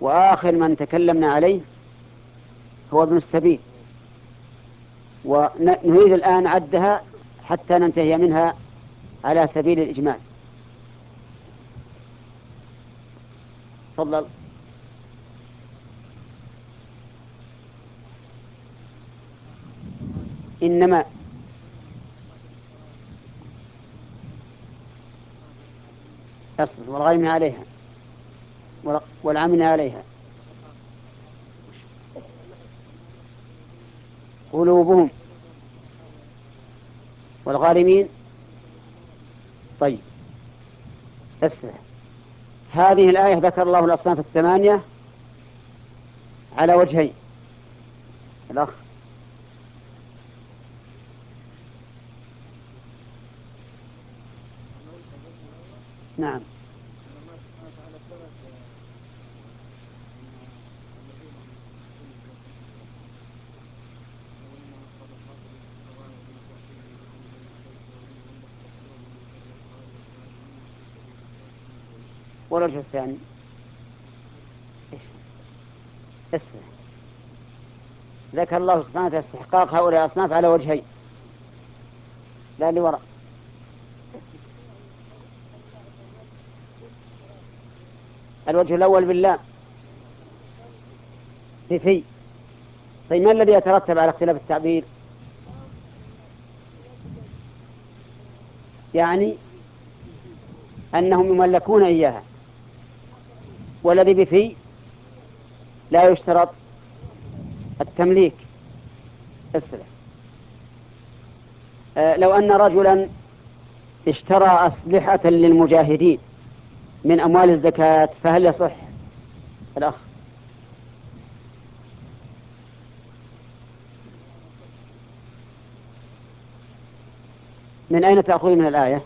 وآخر من تكلمنا عليه هو ابن السبيل، ونريد الآن عدها حتى ننتهي منها على سبيل الإجمال. تفضل. إنما أصبر والغالمين عليها والعاملين عليها قلوبهم والغارمين. طيب اسمع، هذه الآية ذكر الله الأصناف الثمانية على وجهين. الأخ نعم. والوجه الثاني إيش؟ اسمع، ذكر الله سبحانه وتعالى استحقاق هؤلاء الأصناف على وجهين، لا اللي وراء. الوجه الأول بالله في. طيب ما الذي يترتب على اختلاف التعبير؟ يعني أنهم يملكون إياها، والذي بفي لا يشترط التمليك. اسمع، لو أن رجلا اشترى أسلحة للمجاهدين من أموال الزكاة فهل يصح؟ الأخ من أين تأخذ من الآية؟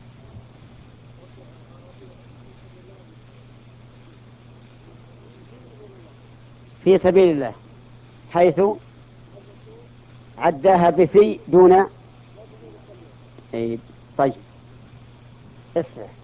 في سبيل الله، حيث عداها بفي دون. طيب اسمع،